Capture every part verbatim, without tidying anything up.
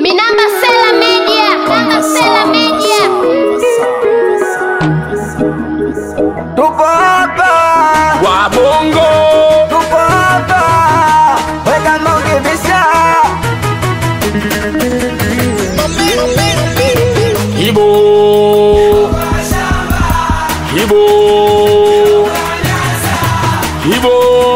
Minamba Sela Media, Minamba Sela Media. Tupo hapa Wabongo, tupo hapa weka maukibisha Ibo Ibo Ibo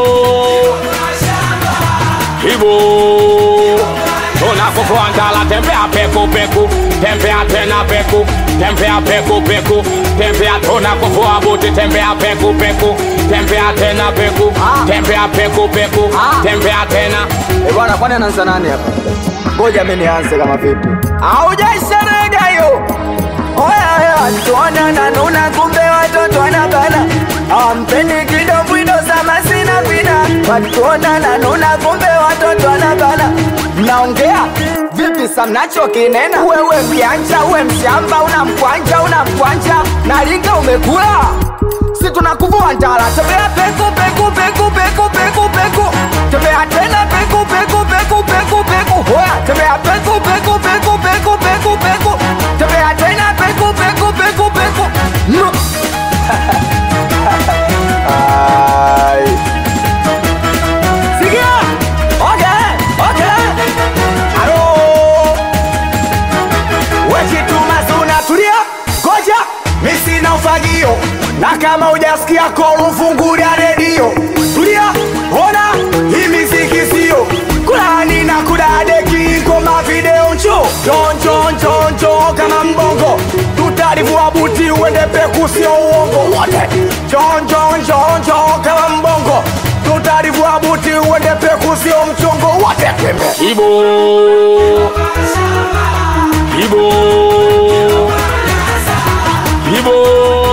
Ibo Tona koko andala tembea peku peku tembea tena peku tembea peku peku tembea tona koko abuti tembea peku peku tembea tena peku tembea peku peku tembea tena. Eh bwana, kwani anaanza nani hapa? Ngoja mimi nianze kama vipi. Haujaisharega hiyo. Oya oya, tuona na nuna kumbe watoto wanabana. Ampendi kidogo ndo sama sina kwina. Watuona na nuna kumbe watoto wanabana. Mnaongea vipi samnacho kinena? Wewe mjanja, uwe mshamba, una mkwanja, una mkwanja. Nalinga umekula. Si tunakuvua ndala. Tembea peku peku peku peku peku peku. Tembea tena peku peku peku peku peku. Oya, tembea peku peku peku peku peku peku. Tembea tena peku peku peku peku. No. Ay. Sikia. Okay, okay. Alo. Wechituma suna tulia. Goja. Mimi sina ufagio. Na kama hujasikia call ufungulia redio. Tulia. Ona hii muziki sio. Kulani na kudadeki kama video ncho. Jon jon jon jon kama mbongo. Tutarivua buti uende peku sio uongo. Wote. Jon jon jon jon kama mbongo. Tutarivua buti uende peku sio mchongo. Wote kembe. Ibo Ibo Ibo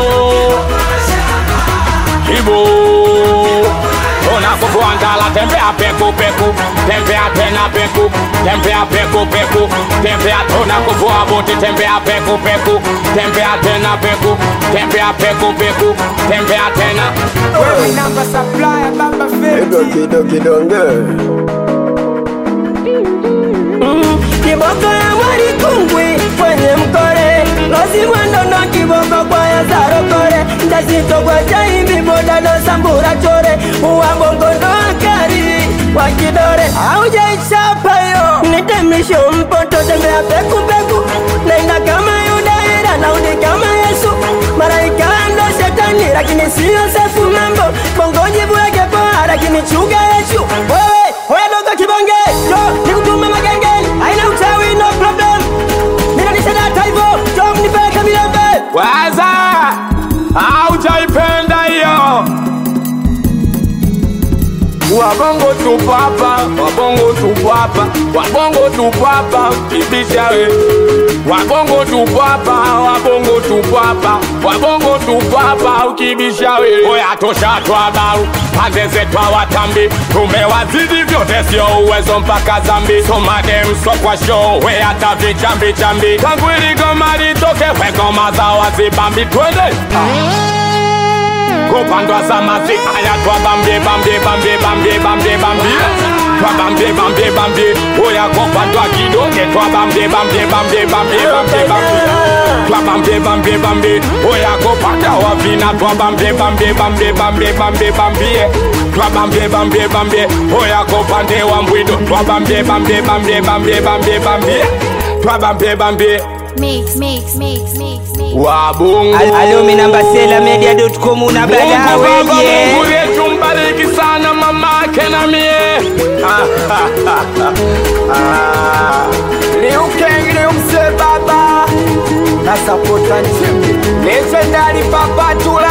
Ibo Tona koko andala tembea peku peku tembea tena peku tembea peku peku tembea tona koko abuti tembea peku peku tembea tena peku tembea peku peku tembea tena. Wewe namba supply baba feti. Kido kido kidonge Kiboko ya mwari kungwi kwenye mkore Lozi mwendo no kiboko kwa ya zaro kore Ndazito kwa jaimbi boda no sambura chore Uwa bongo no akari wakidore Auja ichapa yo Nitemisho mpoto tembea peku peku Naina kama yudaira na udi kama Yesu Maraika ando shetani lakini siyo sefu mambo Bongo jibu yake poa lakini chuga yesu Wewe, wewe dogo kibonge Yo, nikutume magenge Aina uchawi no problem Mina nishadata hivo Jom nipeke milembe Waza haujaipenda hiyo. Wabongo tupo hapa, wabongo tupo hapa, wabongo tupo hapa, kibisha we. Wabongo tupo hapa, wabongo tupo hapa, wabongo tupo hapa, ukibisha we. Oya tosha twabaru, pande zetu hawatambi, tumewazidi vyote sio uwezo mpaka zambi. Soma dem so kwa show, we hata vichambi chambi. Tangu ili goma litoke, we goma za wazibambi twende. Kopandwa samasi aya twa bambie bambie bambie bambie bambie bambie twa bambie bambie bambie oya kopandwa kidonge twa bambie bambie bambie bambie bambie bambie twa bambie bambie bambie oya kopanda wavina twa bambie bambie bambie bambie bambie bambie twa bambie bambie bambie oya kopande wa mbwido twa bambie bambie bambie bambie bambie bambie twa bambie bambie Mix, mix, mix, mix, mix. Wabongo Alo minamba sela media dot com una bada weje Mungu yetu mbariki sana mamake na mie. Liu Kang, Liu Mse baba. Na sapota nchimbi. Legendary papa tula.